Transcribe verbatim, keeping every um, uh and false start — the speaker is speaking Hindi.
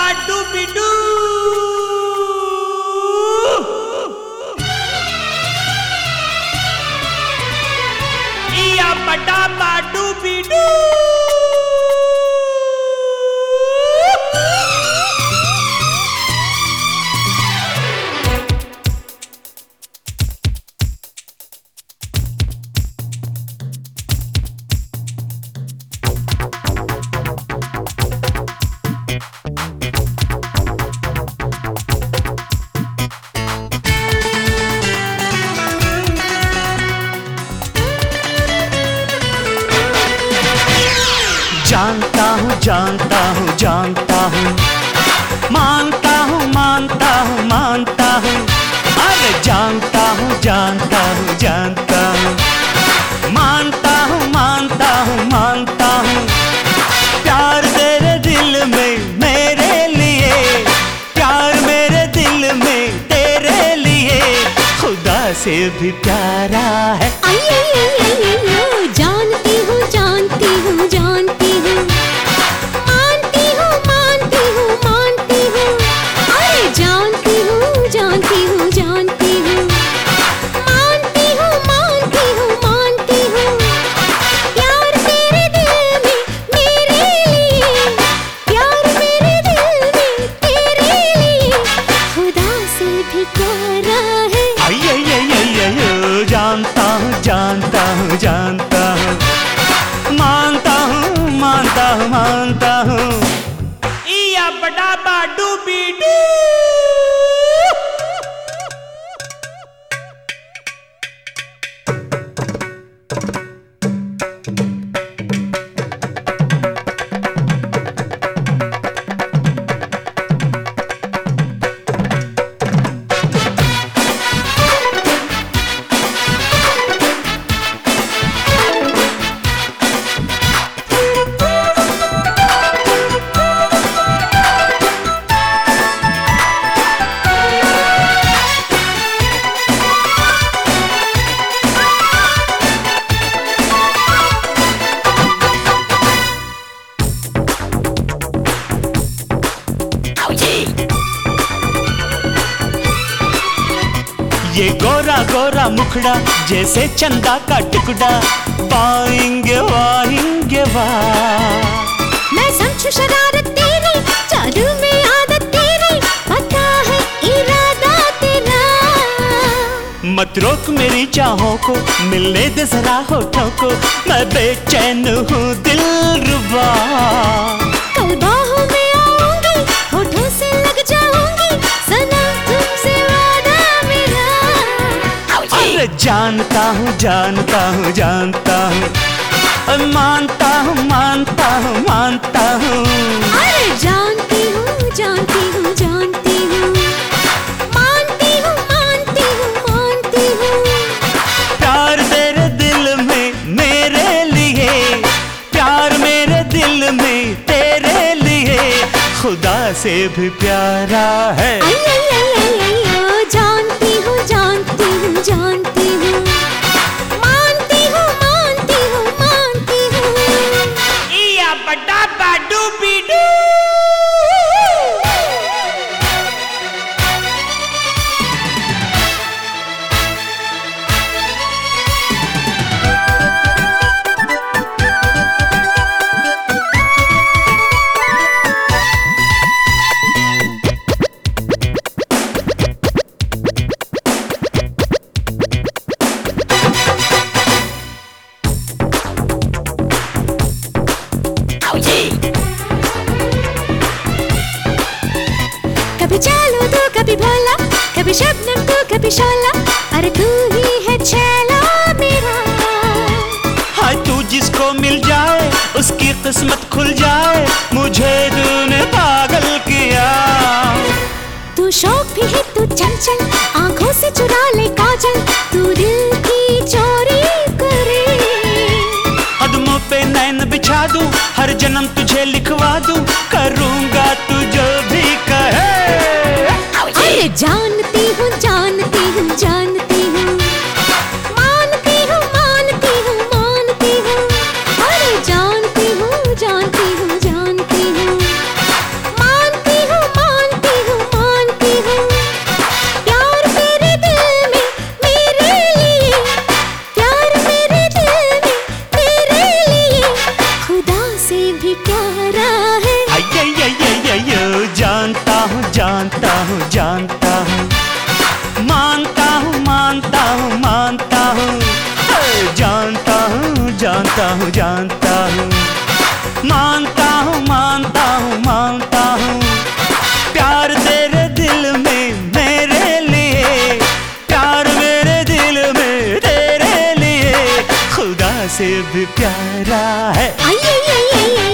डूबी डू। इया बड़ा बाडू बीडू। जानता हूँ जानता हूँ जानता हूँ, मानता हूँ मानता हूँ मानता हूँ, अरे जानता हूँ जानता हूँ जानता हूँ, मानता हूँ मानता हूँ मानता हूँ। प्यार तेरे दिल में मेरे लिए, प्यार मेरे दिल में तेरे लिए, खुदा से भी प्यारा है। आई आई आई आई आई, जानती हूँ जानती हूँ जानती हूँ, मानती हूँ मानती हूँ मानती हूँ, अरे जानती हूँ जानती हूँ जानती हूँ, मानती हूँ मानती हूँ मानती हूँ। प्यार तेरे दिल में मेरे लिए, प्यार मेरे दिल में तेरे लिए, खुदा से भी प्यारा है। आई आई आई आई आई, जानता हूँ जानता हूँ जानता हूँ, मानता हूँ मानता हूँ मानता हूँ। इया बड़ा बाडू बीडू। ये गोरा गोरा मुखड़ा जैसे चंदा का टुकड़ा, पाएंगे वाएंगे वाह। मैं समझू शरारत तेरी, जादू में आदत तेरी, पता है इरादा तेरा। मत रोक मेरी चाहों को, मिलने दे जरा होठों को, मैं बेचैन हूँ दिलरुबा। कल बाहों में आऊंगी, होठों से लग जाऊंगी, सनम तुमसे वादा मेरा। अरे जानता हूँ जानता हूँ जानता हूँ, मानता हूँ मानता हूँ मानता हूँ। अरे जानती हूँ जानती हूँ जानती हूँ, मानती हूँ मानती हूँ मानती हूँ। प्यार तेरे दिल में मेरे लिए, प्यार मेरे दिल में तेरे लिए, खुदा से भी प्यारा है। आई आई आई आई आई, ओ जानती हूँ जानती हूँ जानती हूँ, मानती हूँ मानती हूँ मानती हूँ। इया बड़ा बाडू बीडू। कभी चालू तो कभी भोला, कभी शबनम तो कभी शोला, अरे तू ही है छैला मेरा। हाय तू जिसको मिल जाए उसकी किस्मत खुल जाए, मुझे तूने पागल किया। तू शौक भी है तू चंचल, आंखों से चुरा ले काजल, तू दिल की चोरी करे। कदमों पे नैन बिछा दूं, हर जन्म तुझे लिखवा दूं, करूंगा तू जो भी कहे। अरे जानती हूँ जानती हूँ जानती हूँ, मानती हूँ मानती हूँ मानती हूँ, अरे जानती हूँ जानती हूँ जानती हूँ, मानती हूँ जानता हूँ जानता हूँ मानता हूँ मानता हूँ मानता हूँ प्यार तेरे दिल में मेरे लिए प्यार मेरे दिल में तेरे लिए खुदा से भी प्यारा है आई आई आई आई